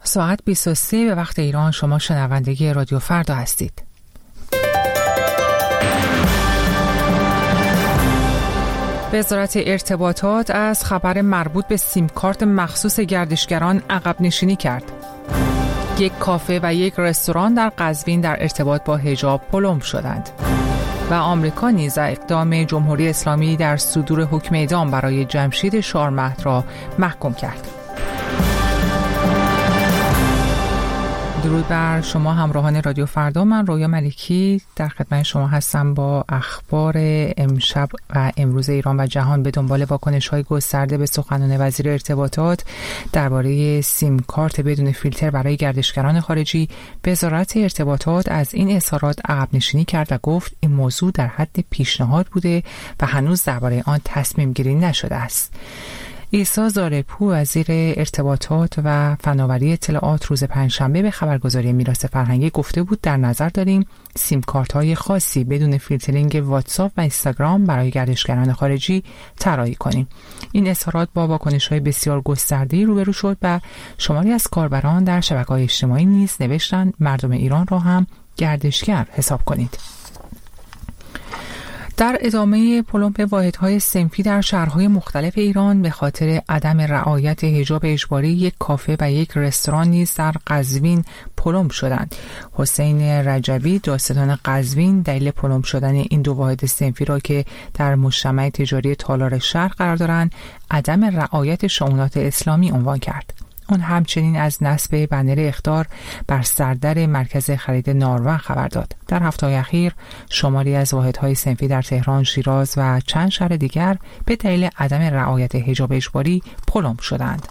ساعت 23 به وقت ایران. شما شنوندگی رادیو فردا هستید. وزارت ارتباطات از خبر مربوط به سیم کارت مخصوص گردشگران عقب نشینی کرد. یک کافه و یک رستوران در قزوین در ارتباط با حجاب پلم شدند. و آمریکا نیز اقدام جمهوری اسلامی در صدور حکم اعدام برای جمشید شارمهد را محکوم کرد. درود بر شما همراهان رادیو فردا. من رویا ملکی در خدمت شما هستم با اخبار امشب و امروز ایران و جهان. به دنبال واکنش‌های گسترده به سخنان وزیر ارتباطات درباره سیم کارت بدون فیلتر برای گردشگران خارجی، وزارت ارتباطات از این اظهارات عقب نشینی کرد و گفت این موضوع در حد پیشنهاد بوده و هنوز درباره آن تصمیم گیری نشده است. عیسی زارعپور وزیر ارتباطات و فناوری اطلاعات روز پنجشنبه به خبرگزاری میراث فرهنگی گفته بود در نظر داریم سیم کارت های خاصی بدون فیلترینگ واتساپ و اینستاگرام برای گردشگران خارجی طراحی کنیم. این اظهارات با واکنش‌های بسیار گسترده‌ای روبرو شد و شماری از کاربران در شبکه‌های اجتماعی نیز نوشتند مردم ایران را هم گردشگر حساب کنید. در ادامه پلمپ واحدهای صنفی در شهرهای مختلف ایران به خاطر عدم رعایت حجاب اجباری، یک کافه و یک رستوران نیز در قزوین پلمپ شدند. حسین رجبی دادستان قزوین دلیل پلمپ شدن این دو واحد صنفی را که در مجتمع تجاری تالار شهر قرار دارند عدم رعایت شؤونات اسلامی عنوان کرد. اون همچنین از نصب بنر اخطار بر سردر مرکز خرید ناروان خبر داد. در هفته‌های اخیر شماری از واحدهای صنفی در تهران، شیراز و چند شهر دیگر به دلیل عدم رعایت حجاب اجباری پلمپ شدند.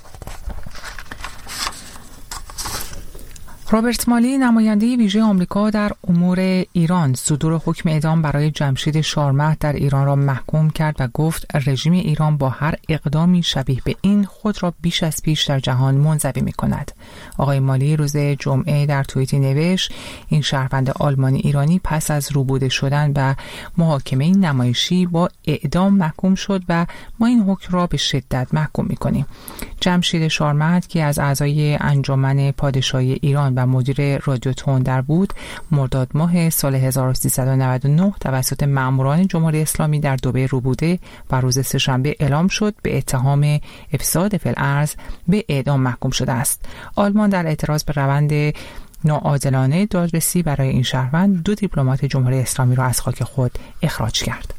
رابرت مالی نماینده ویژه آمریکا در امور ایران صدور حکم اعدام برای جمشید شارمهد در ایران را محکوم کرد و گفت رژیم ایران با هر اقدامی شبیه به این خود را بیش از پیش در جهان منزوی می‌کند. آقای مالی روز جمعه در توییتی نوشت این شهروند آلمانی ایرانی پس از روبوده شدن و محاکمه نمایشی با اعدام محکوم شد و ما این حکم را به شدت محکوم می‌کنیم. جمشید شارمهد که از اعضای انجمن پادشاهی ایران و مدیر رادیو تندر بود، مرداد ماه سال 1399 توسط ماموران جمهوری اسلامی در دبی روبوده و روز سه‌شنبه اعلام شد به اتهام افساد فی الارض به اعدام محکوم شده است. آلمان در اعتراض به روند ناعادلانه دادرسی برای این شهروند دو دیپلمات جمهوری اسلامی را از خاک خود اخراج کرد.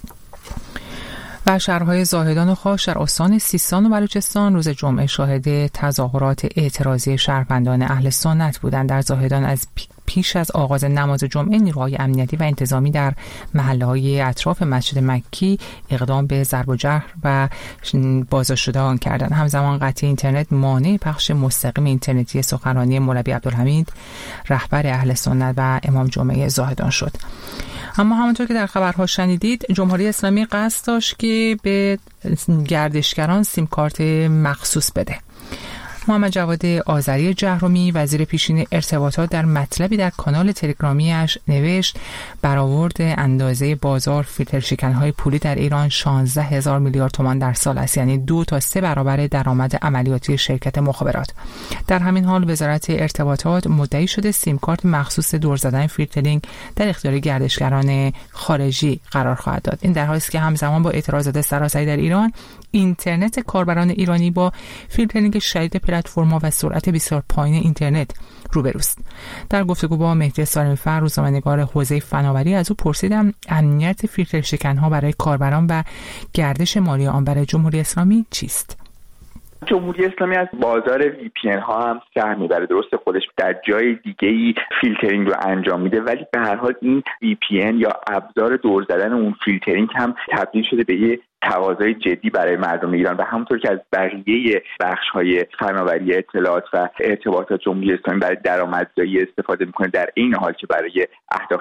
و شهرهای زاهدان و خاش در استان سیستان و بلوچستان روز جمعه شاهد تظاهرات اعتراضی شهروندان اهل سنت بودند. در زاهدان از پیش از آغاز نماز جمعه نیروهای امنیتی و انتظامی در محله‌های اطراف مسجد مکی اقدام به ضرب و جرح و بازداشت شدگان کردند. همزمان قطع اینترنت مانع پخش مستقیم اینترنتی سخنرانی مولوی عبدالحمید رهبر اهل سنت و امام جمعه زاهدان شد. اما همونطور که در خبرها شنیدید جمهوری اسلامی قصد داشت که به گردشگران سیم کارت مخصوص بده. محمد جواد آذری جهرمی وزیر پیشین ارتباطات در مطلبی در کانال تلگرامیش نوشت برآورد اندازه بازار فیلتر شکن‌های پولی در ایران 16,000 میلیارد تومان در سال است، یعنی 2 تا 3 برابر درآمد عملیاتی شرکت مخابرات. در همین حال وزارت ارتباطات مدعی شده سیم کارت مخصوص دور زدن فیلترینگ در اختیار گردشگران خارجی قرار خواهد داد. این در حالی است که همزمان با اعتراضات سراسری در ایران اینترنت کاربران ایرانی با فیلترینگ شدید پلتفرم‌ها و سرعت بسیار پایین اینترنت روبروست. در گفتگو با مهدی سالمی‌فر روزنامه‌نگار حوزه فناوری از او پرسیدم امنیت فیلتر شکن‌ها برای کاربران و گردش مالی آن برای جمهوری اسلامی چیست؟ جمهوری اسلامی از بازار وی پی ان ها هم سهم میبره. درسته خودش در جای دیگه‌ای فیلترینگ رو انجام میده، ولی به هر حال این وی پی ان یا ابزار دور زدن اون فیلترینگ هم تبدیل شده به یه تقاضای جدی برای مردم ایران و همونطور که از بقیه بخش‌های فناوری اطلاعات و ارتباطات جمهوری اسلامی برای درآمدزایی استفاده میکنه، در این حال که برای اهداف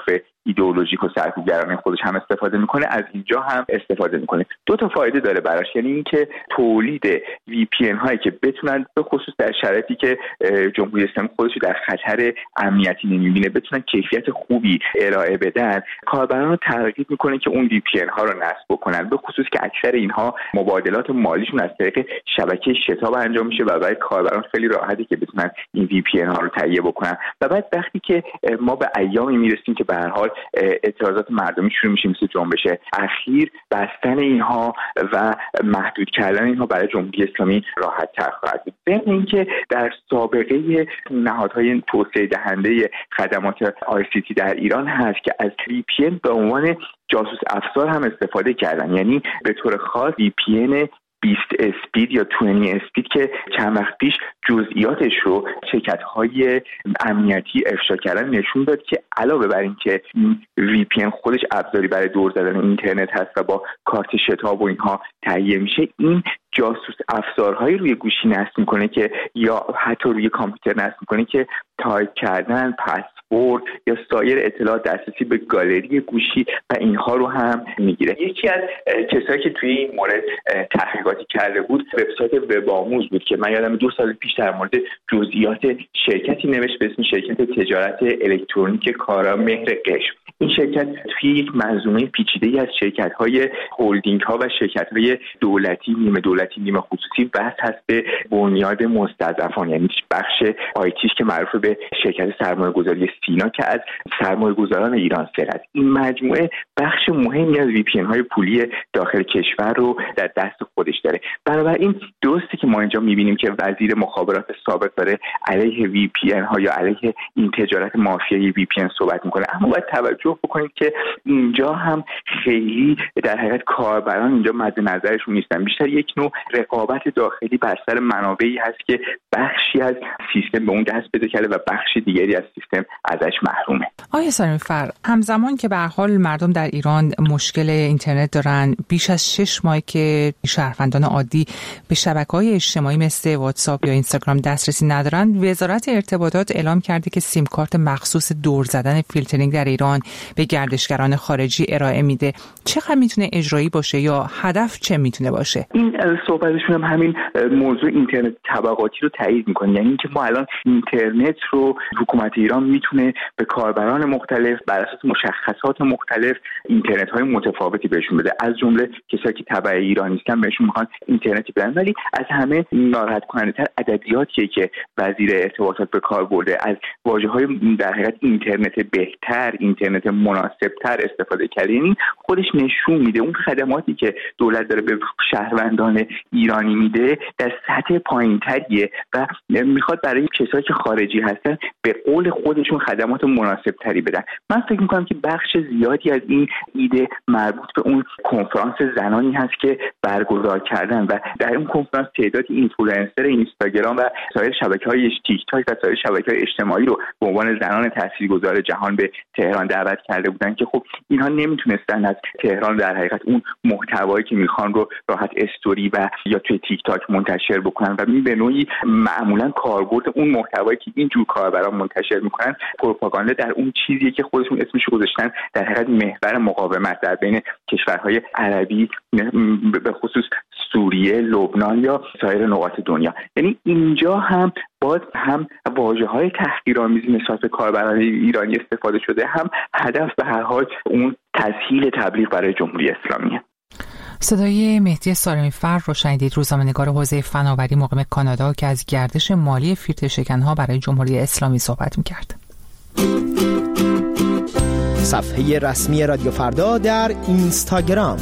ایدئولوژیک و سرکوبگرانه خودش هم استفاده میکنه، از اینجا هم استفاده میکنه. دو تا فایده داره براش، یعنی اینکه تولید VPN هایی که بتونن به خصوص در شرایطی که جمهوری اسلامی خودش در خطر امنیتی نمیبینه بتونن کیفیت خوبی ارائه بدن، کاربران رو ترغیب میکنه که اون VPN ها رو نصب بکنن، به خصوص که اکثر اینها مبادلات مالیشون از طریق شبکه شتاب انجام میشه و برای کاربران خیلی راحته که بتونن این VPN ها رو تهیه بکنن. و بعد وقتی که ما به ایامی میرسیم که به هر حال اعتراضات مردمی شروع میشه مثل جنبش اخیر، بستن اینها و محدود کردن اینها برای جمهوری اسلامی راحت تر خواهد بود. ضمن اینکه در سابقه نهادهای توسعه دهنده خدمات ICT در ایران هست که از VPN به عنوان جاسوس افزار هم استفاده کردن، یعنی به طور خاص VPN 20 اسپید یا 20 اسپید که چند وقت پیش جزئیاتش رو شرکت‌های امنیتی افشا کردن نشون داد که علاوه بر این که VPN خودش ابزاری برای دور زدن اینترنت هست و با کارت شتاب و اینها تهیه میشه، این جاسوس افزارهایی روی گوشی نصب میکنه که یا حتی روی کامپیوتر نصب میکنه که تایپ کردن، پسورد یا سایر اطلاعات، دسترسی به گالری گوشی و اینها رو هم میگیره. یکی از کسایی که توی این مورد تحقیقاتی کرده بود وبسایت وب آموز بود که من یادم 2 سال پیش در مورد جزئیات شرکتی نوشت به اسم شرکت تجارت الکترونیک کارامهر قشم. این شرکت توی یک منظومه پیچیده‌ای از شرکت‌های هولدینگ‌ها و شرکت‌های دولتی، نیمه دولتی، نیمه خصوصی وصل هست به بنیاد مستضعفان، یعنی بخش آیتیش که معروف به شرکت سرمایه‌گذاری سینا که از سرمایه‌گذاران ایران سرد. این مجموعه بخش مهمی از VPN-های پولی داخل کشور رو در دست خودش داره. بنابراین درسته که ما اینجا می‌بینیم که وزیر مخابرات سابق داره علیه VPN-ها یا علیه این تجارت مافیایی VPN صحبت می‌کنه، اما باید توجه بکنید که اینجا هم خیلی در حقیقت کاربران اینجا مد نظرشون نیستن، بیشتر یک نوع رقابت داخلی بر سر منابعی هست که بخشی از سیستم به اون دست پیدا کرده و بخش دیگری از سیستم ازش محرومه. آقای سالیمی‌فر، همزمان که به هر حال مردم در ایران مشکل اینترنت دارن، بیش از 6 ماه که شهروندان عادی به شبکه‌های اجتماعی مثل واتساپ یا اینستاگرام دسترسی ندارن، وزارت ارتباطات اعلام کرده که سیم کارت مخصوص دور زدن فیلترینگ در ایران به گردشگران خارجی ارائه میده. چقدر میتونه اجرایی باشه یا هدف چه میتونه باشه؟ این صحبتشون هم همین موضوع اینترنت طبقاتی رو تایید میکنه، یعنی اینکه ما الان اینترنت رو حکومت ایران میتونه به کاربران مختلف بر اساس مشخصات مختلف اینترنت های متفاوتی بهشون بده، از جمله کسایی که تبع ایران نیستن بهشون میخوان اینترنتی بدن. ولی از همه ناراحت کننده تر ادبیاتیه که وزیر ارتباطات به کار برده، از واژه‌های در حقیقت اینترنت بهتر، اینترنت مناسبتر استفاده کرده. یعنی خودش نشون میده اون خدماتی که دولت داره به شهروندان ایرانی میده در سطح پایین‌تریه و میخواد برای کسایی که خارجی هستن به قول خودشون خدمات مناسبتری بدن. من فکر میکنم که بخش زیادی از این ایده مربوط به اون کنفرانس زنانی هست که برگزار کردن و در اون کنفرانس تعدادی اینفلوئنسر اینستاگرام و سایر شبکه‌های تیک تاک و سایر شبکه‌های اجتماعی رو به عنوان زنان تاثیرگذار جهان به تهران دعوت کرده بودن که خب اینها نمیتونستن از تهران در حقیقت اون محتوایی که میخوان رو راحت استوری و یا توی تیک تاک منتشر بکنن و به نوعی معمولا کاربرد اون محتوایی که این جور کاربران منتشر میکنن پروپاگاندا در اون چیزیه که خودشون اسمش رو گذاشتن در حقیقت محور مقاومت در بین کشورهای عربی، به خصوص سوریه، لبنان یا سایر نقاط دنیا. یعنی اینجا هم باز هم واژه‌های تحقیرآمیزی نسبت به کاربران ایرانی استفاده شده، هم هدف به هر حال اون تسهیل تبلیغ برای جمهوری اسلامیه. صدای مهدی سالیمی‌فر رو شنیدید، روزنامه‌نگار حوزه فناوری مقیم کانادا که از گردش مالی فیلتر شکن‌ها برای جمهوری اسلامی صحبت می‌کرد. صفحه رسمی رادیو فردا در اینستاگرام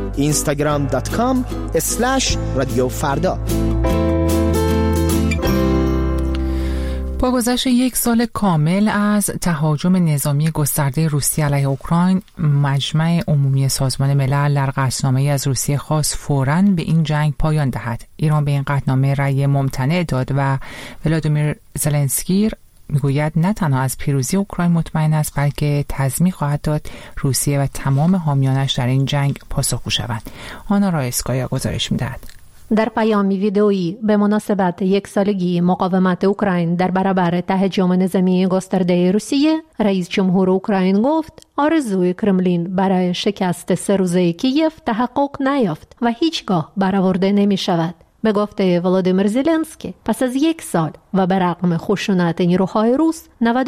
instagram.com/رادیوفردا. با گذشت 1 سال کامل از تهاجم نظامی گسترده روسیه علیه اوکراین، مجمع عمومی سازمان ملل در قطعنامه‌ای از روسیه خواست فوراً به این جنگ پایان دهد. ایران به این قطعنامه رأی ممتنع داد و ولادیمیر زلنسکی میگوید نه تنها از پیروزی اوکراین مطمئن است، بلکه تضمین خواهد داد روسیه و تمام حامیانش در این جنگ پاسخگو شوند. آنا رایسکایا گزارش می‌دهد. در پیامی ویدئویی به مناسبت 1 سالگی مقاومت اوکراین در برابر تهاجم نظامی گسترده روسیه، رئیس جمهور اوکراین گفت آرزوی کرملین برای شکست 3 روزه کیف تحقق نیافت و هیچگاه برآورده نمی شود. به گفته ولادیمیر زلنسکی، پس از 1 سال و به رغم خشونت نیروهای روس،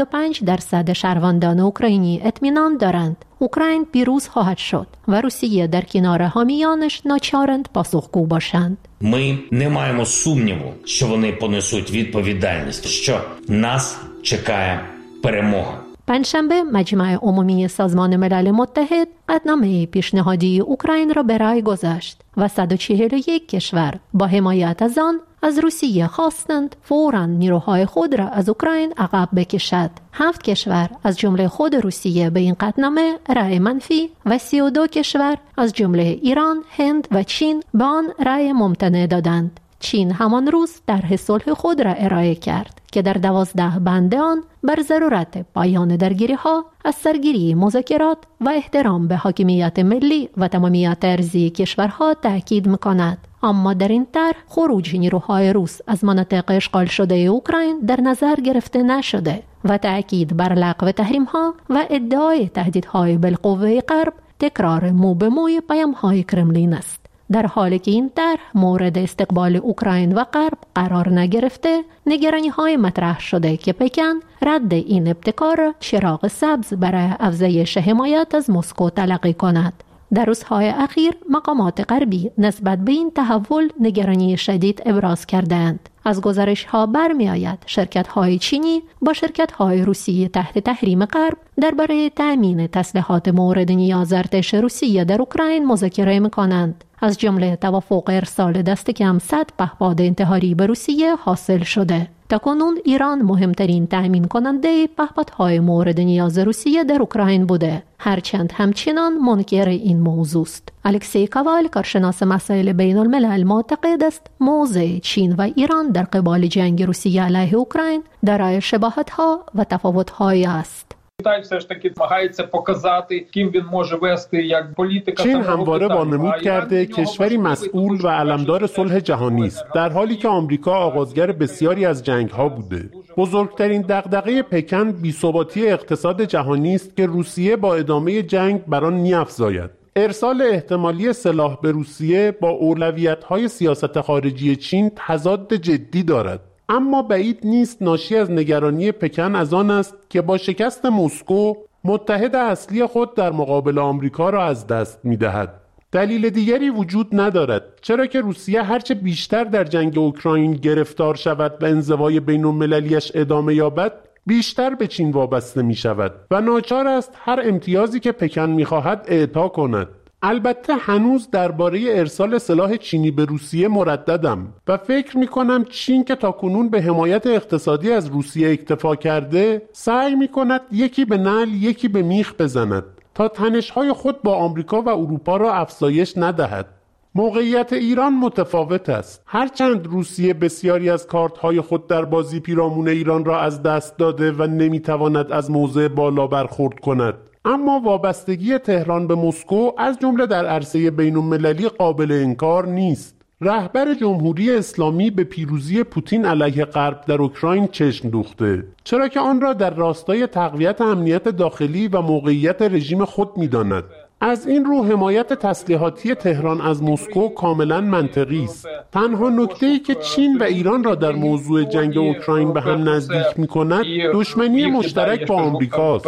95% شهروندان اوکراینی اطمینان دارند اوکراین پیروز خواهد شد و روسیه در کنار حامیانش ناچارند پاسخگو باشند. Ми не маємо сумніву, що вони понесуть відповідальність, що нас чекає перемога. پنجشنبه مجمع عمومی سازمان ملل متحد قطعنامه پیشنهادی اوکراین را به رأی گذاشت و 141 کشور با حمایت از آن از روسیه خواستند فوراً نیروهای خود را از اوکراین عقب بکشد. 7 کشور از جمله خود روسیه به این قطعنامه رأی منفی و 32 کشور از جمله ایران، هند و چین به آن رأی ممتنع دادند. چین همان روز طرح صلح خود را ارائه کرد که در 12 بند آن بر ضرورت پایان درگیری‌ها، از سرگیری مذاکرات و احترام به حاکمیت ملی و تمامیت ارضی کشورها تاکید می‌کند. اما در این طرح خروج نیروهای روس از مناطق اشغال شده اوکراین در نظر گرفته نشده و تاکید بر لغو تحریم‌ها و ادعای تهدیدهای بالقوه غرب تکرار مو به موی پیام‌های کرملین است. در حالی که این طرح مورد استقبال اوکراین و غرب قرار نگرفته، نگرانی‌های مطرح شده که پکن رد این ابتکار چراغ سبز برای افزایش حمایت از مسکو تلقی کند. در روزهای اخیر مقامات غربی نسبت به این تحول نگرانی شدید ابراز کردند. از گزارش‌ها برمی‌آید شرکت‌های چینی با شرکت‌های روسی تحت تحریم غرب درباره تأمین تسلیحات مورد نیاز ارتش روسیه در اوکراین مذاکره می‌کنند. از جمله توافق ارسال دست کم 100 پهپاد انتحاری به روسیه حاصل شده. تاکنون ایران مهمترین تأمین کننده پهپادهای مورد نیاز روسیه در اوکراین بوده، هرچند همچنان منکر این موضوع است. الکسی کاوال، کارشناس مسائل بین الملل، معتقد است موضع چین و ایران در قبال جنگ روسیه علیه اوکراین دارای شباهت‌ها و تفاوت‌های است. چین همواره وانمود کرده کشوری مسئول و علمدار صلح جهانی است، در حالی که آمریکا آغازگر بسیاری از جنگ‌ها بوده. بزرگترین دغدغه پکن بی‌ثباتی اقتصاد جهانی است که روسیه با ادامه جنگ بر آن می‌افزاید. ارسال احتمالی سلاح به روسیه با اولویت‌های سیاست خارجی چین تضاد جدی دارد. اما بعید نیست ناشی از نگرانی پکن از آن است که با شکست مسکو متحد اصلی خود در مقابل آمریکا را از دست می‌دهد. دلیل دیگری وجود ندارد، چرا که روسیه هرچه بیشتر در جنگ اوکراین گرفتار شود و انزوای بین‌المللی‌اش ادامه یابد، بیشتر به چین وابسته می‌شود و ناچار است هر امتیازی که پکن می‌خواهد اعطا کند. البته هنوز درباره ارسال سلاح چینی به روسیه مرددم و فکر می‌کنم چین که تاکنون به حمایت اقتصادی از روسیه اکتفا کرده، سعی می‌کند یکی به نعل یکی به میخ بزند تا تنش‌های خود با آمریکا و اروپا را افزایش ندهد. موقعیت ایران متفاوت است. هرچند روسیه بسیاری از کارت‌های خود در بازی پیرامون ایران را از دست داده و نمی‌تواند از موضع بالا برخورد کند، اما وابستگی تهران به مسکو از جمله در عرصه بین‌المللی قابل انکار نیست. رهبر جمهوری اسلامی به پیروزی پوتین علیه غرب در اوکراین چشم دوخته، چرا که آن را در راستای تقویت امنیت داخلی و موقعیت رژیم خود می‌داند. از این رو حمایت تسلیحاتی تهران از مسکو کاملا منطقی است. تنها نکته‌ای که چین و ایران را در موضوع جنگ اوکراین به هم نزدیک می‌کند دشمنی مشترک با آمریکاست.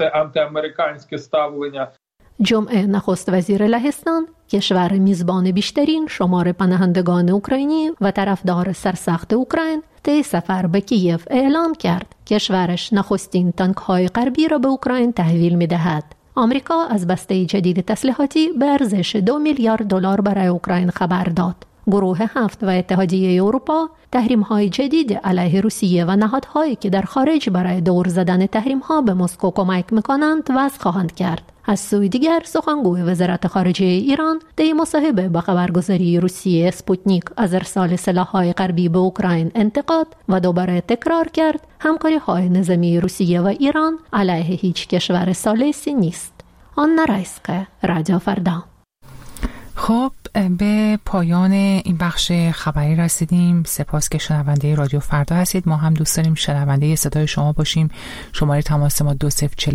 جمعه نخست وزیر لهستان، کشور میزبان بیشترین شمار پناهندگان اوکراینی و طرفدار سرسخت اوکراین، طی سفر به کیف اعلام کرد کشورش نخستین تانک‌های غربی را به اوکراین تحویل می‌دهد. آمریکا از بسته جدید تسلیحاتی به ارزش $2 میلیارد برای اوکراین خبر داد. گروه 7 و اتحادیه اروپا تحریم‌های جدید علیه روسیه و نهادهایی که در خارج برای دور زدن تحریم‌ها به مسکو کمک می‌کنند وضع خواهند کرد. از سوی دیگر سخنگوی وزارت خارجه ایران در مصاحبه با خبرگزاری روسیه اسپوتنیک از ارسال سلاح‌های غربی به اوکراین انتقاد و دوباره تکرار کرد همکاری‌های نظامی روسیه و ایران علیه هیچ کشور ثالثی نیست. آنا رایسکا، رادیو فردا. خب به پایان این بخش خبری رسیدیم. سپاس که شنونده رادیو فردا هستید. ما هم دوست داریم شنونده صدای شما باشیم. شماره تماس ما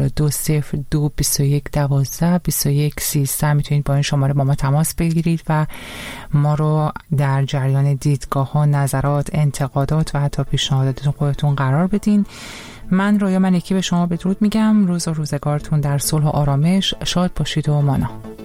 20420221122113 میتونید با این شماره با ما تماس بگیرید و ما رو در جریان دیدگاه ها، نظرات، انتقادات و حتی پیشنهادات خودتون قرار بدین. من رویا ملکی به شما بدرود میگم. روز و روزگارتون در صلح و آرامش. شاد باشید و مانا.